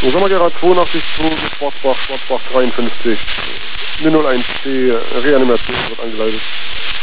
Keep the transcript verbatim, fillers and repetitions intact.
Sommergerät zweiundachtzig zwei, Schwarzbach, Schwarzbach dreiundfünfzig, null null eins C, Reanimation wird angeleitet.